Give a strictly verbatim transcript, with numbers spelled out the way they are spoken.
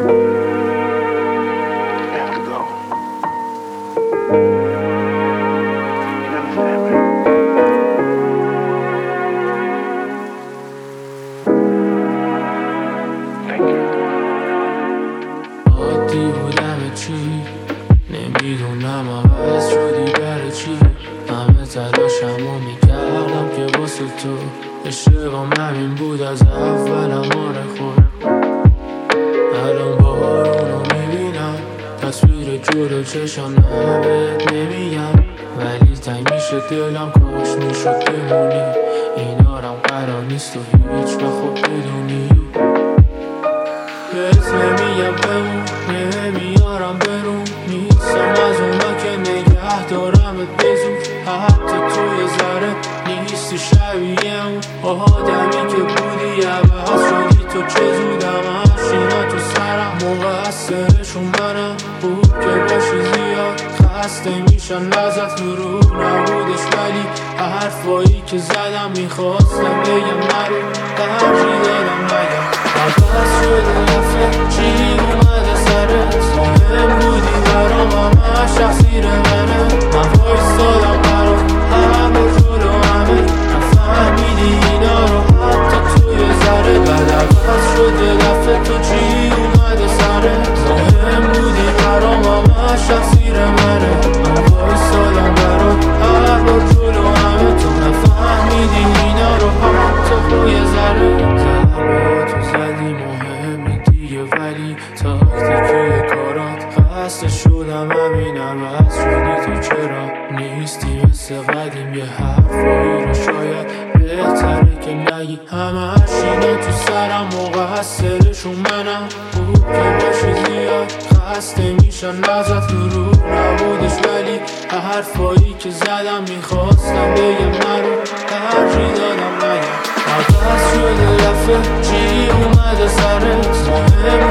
عادی بودم چی نمیدونم عوض شدی برای چی همه تلاشمو میکردم که واسه تو عشقم همین بود از اولم آره خود الان بارونو میبینم تصویر جلو چشم نه بهت نمیگم ولی تنگ میشه دلم کاش میشد بمونی اینارم قرار نیست و هیچ و خب بدونی بهت نمیگم بمون نمیارم برون نیستم از اونا که نگه دارمت بزون حتی تو یه ذره نیستی شبیه اون آدمی که بودی عوض شدی تو چه زودم افشینا تو سرم مقصرشون منم بود که باشی زیاد خسته میشن ازت دروغ نبودش ولی حرفایی که زدم میخواستم بگم نرو ترجیح دادم نگم عوض شده رفته چی اومده سرت مهم بودی برام همه شخصیر منه من وایستادم برات همه جلو همه نفهمیدی اینا رو حتی تو یه ذره بعد عوض شده رفته تو چی اومده سرت مهم بودی برام همه شخصیر منه من وایستادم برات همه جلو همه تو نفهمیدی اینا رو حتی تو یه ذره ضربه تو زدی مهمی دیگه ولی تاکتیکی کارات خسته شدم همین عوض شدی تو چرا نیستی مثل قدیم یه حرفایی رو شاید بهتره که نگی همه اینا تو سرم مقصرشون منم بود که باشی زیاد خسته میشن ازت دروغ نبودش ولی حرفایی که زدم میخواستم بگم نرو ترجیح دادم نگم عوض شده رفته چی اومده سرت مهم